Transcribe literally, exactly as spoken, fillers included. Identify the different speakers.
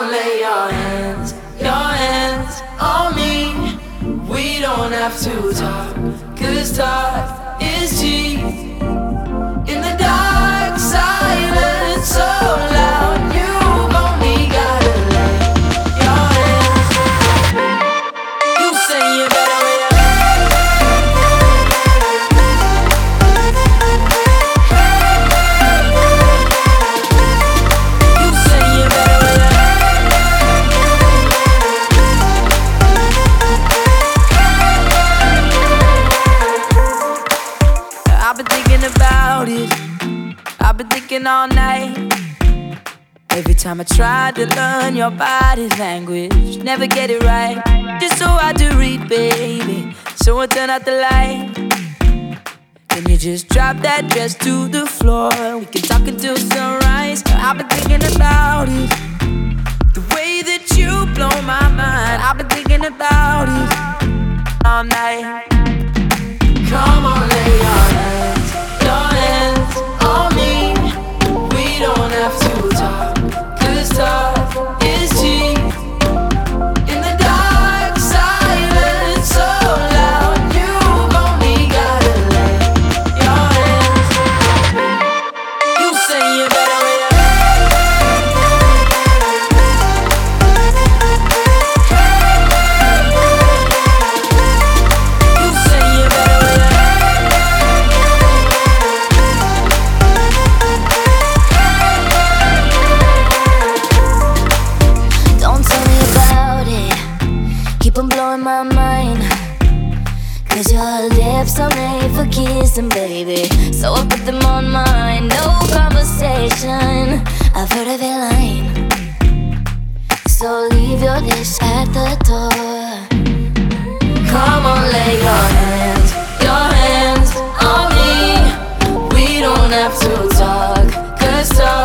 Speaker 1: on, lay your hands, your hands on me. We don't have to talk, 'cause talk is cheap. In the dark, silence so loud, you've only gotta lay your hands. You say you better wait. You say you better wait. I've been thinking about it, I've been thinking all night. Every time I try to learn your body language, never get it right. Just so hard to read, baby, so I turn out the light. Can you just drop that dress to the floor? We can talk until sunrise. I've been thinking about it, the way that you blow my mind. I've been thinking about it all night. Come on, lay your hands, your hands on me. We don't have to talk, 'cause talk is cheap. In the dark, silence so loud, you've only gotta lay your hands. You say you better wait. You say you better wait.
Speaker 2: Don't tell me about it, keep on blowing my mind. 'Cause your lips are made for kissing, baby, so I put them on mine. No conversation, I've heard of it lying. So leave your dish at the door.
Speaker 1: Come on, lay your hands, your hands on me. We don't have to talk, 'cause talk